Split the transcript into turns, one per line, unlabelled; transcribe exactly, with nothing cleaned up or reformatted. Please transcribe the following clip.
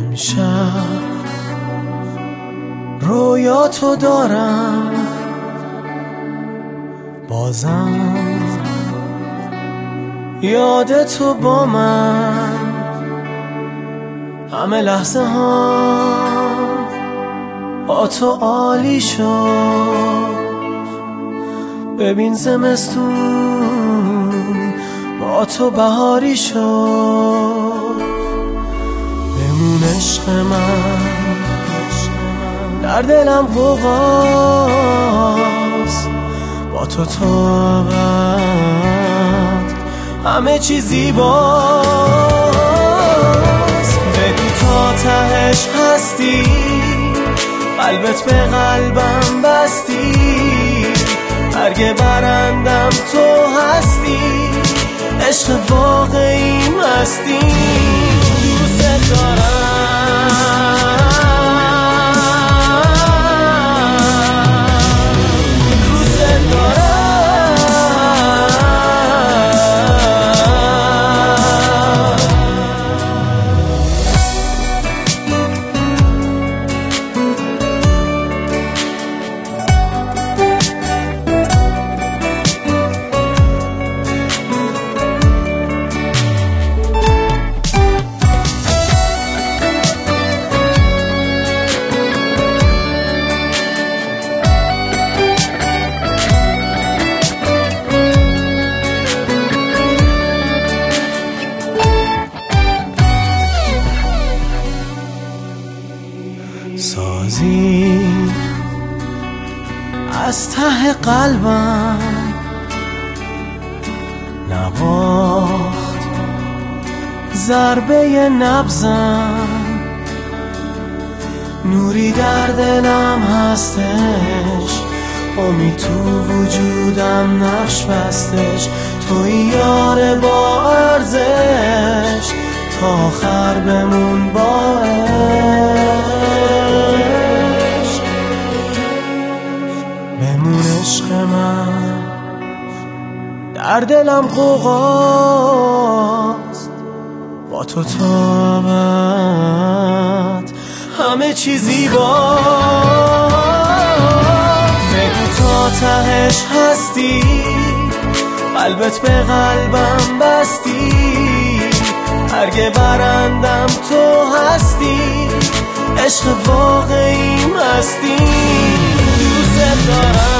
امشب رویا تو دارم، بازم یاد تو با من، همه لحظه ها با تو عالی شد. ببین زمستون با تو بهاری شد. بمون عشق من، در دلم غوغاست، با تو تا ابد همه چی زیباست. بگو تا تهش هستی، قلبت به قلبم بستی، برگ برندم تو هستی، عشق واقعی مستی. دوست دارم، دوست دارم. سازی از ته قلبم نواخت ضربه نبضم، نوری در دلم هستش، امید تو وجودم نقش بستش. توی یار با ارزش، تا آخر بمون با عشق. بمون عشق من، در دلم غوغاست، با تو تا ابد همه چی زیباست. بگو تا تهش هستی، قلبت به قلبم بستی، برگ برندم تو هستی، عشق واقعی مستی. دوست دارم.